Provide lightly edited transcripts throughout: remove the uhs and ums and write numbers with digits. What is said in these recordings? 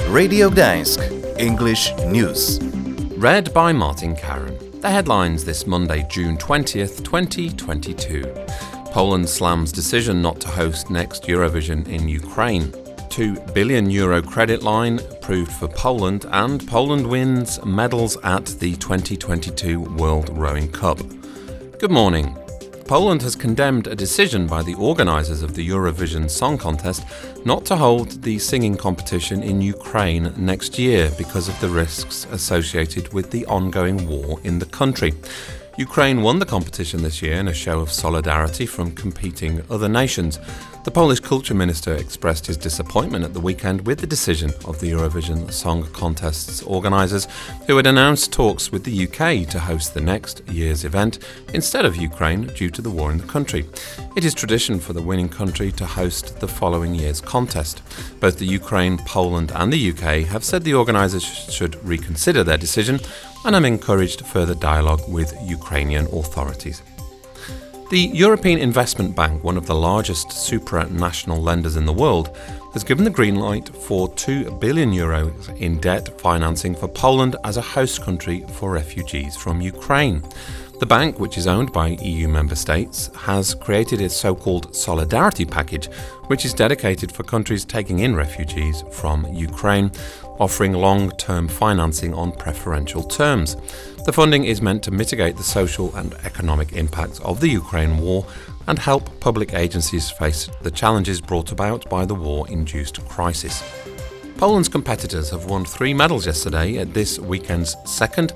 Radio Gdańsk, English News. Read by Martin Karen. The headlines this Monday, June 20th, 2022. Poland slams decision not to host next Eurovision in Ukraine. €2 billion credit line approved for Poland, and Poland wins medals at the 2022 World Rowing Cup. Good morning. Poland has condemned a decision by the organisers of the Eurovision Song Contest not to hold the singing competition in Ukraine next year because of the risks associated with the ongoing war in the country. Ukraine won the competition this year in a show of solidarity from competing other nations. The Polish Culture Minister expressed his disappointment at the weekend with the decision of the Eurovision Song Contest's organisers, who had announced talks with the UK to host the next year's event instead of Ukraine due to the war in the country. It is tradition for the winning country to host the following year's contest. Both the Ukraine, Poland and the UK have said the organisers should reconsider their decision and have encouraged further dialogue with Ukrainian authorities. The European Investment Bank, one of the largest supranational lenders in the world, has given the green light for €2 billion in debt financing for Poland as a host country for refugees from Ukraine. The bank, which is owned by EU member states, has created its so-called Solidarity Package, which is dedicated for countries taking in refugees from Ukraine, offering long-term financing on preferential terms. The funding is meant to mitigate the social and economic impacts of the Ukraine war and help public agencies face the challenges brought about by the war-induced crisis. Poland's competitors have won 3 medals yesterday at this weekend's second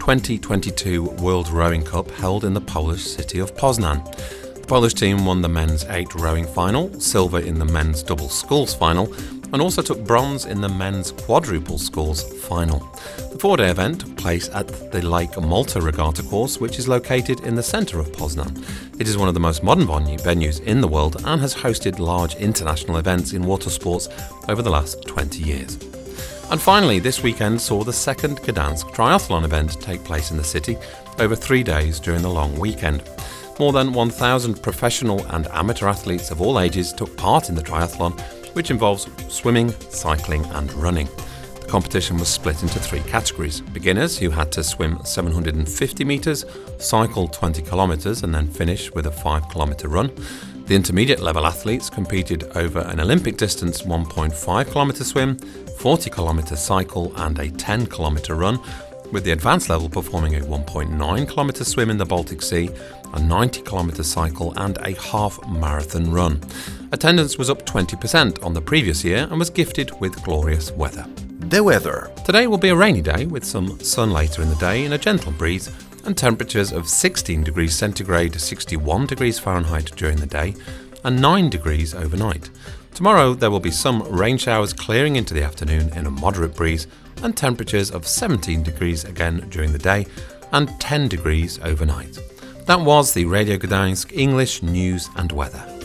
2022 World Rowing Cup held in the Polish city of Poznan. The Polish team won the men's 8 rowing final, silver in the men's double sculls final, and also took bronze in the men's quadruple sculls final. The 4-day event took place at the Lake Malta Regatta course, which is located in the centre of Poznan. It is one of the most modern venues in the world and has hosted large international events in water sports over the last 20 years. And finally, this weekend saw the second Gdansk Triathlon event take place in the city over 3 days during the long weekend. More than 1,000 professional and amateur athletes of all ages took part in the triathlon, which involves swimming, cycling and running. The competition was split into 3 categories: beginners, who had to swim 750 metres, cycle 20 kilometres and then finish with a 5-kilometre run. The intermediate level athletes competed over an Olympic distance 1.5-kilometre swim, 40-kilometre cycle and a 10-kilometre run, with the advanced level performing a 1.9-kilometre swim in the Baltic Sea, a 90-kilometre cycle and a half-marathon run. Attendance was up 20% on the previous year and was gifted with glorious weather. The weather. Today will be a rainy day with some sun later in the day and a gentle breeze, and temperatures of 16 degrees centigrade, 61 degrees Fahrenheit during the day and 9 degrees overnight. Tomorrow there will be some rain showers clearing into the afternoon in a moderate breeze, and temperatures of 17 degrees again during the day and 10 degrees overnight. That was the Radio Gdańsk English News and Weather.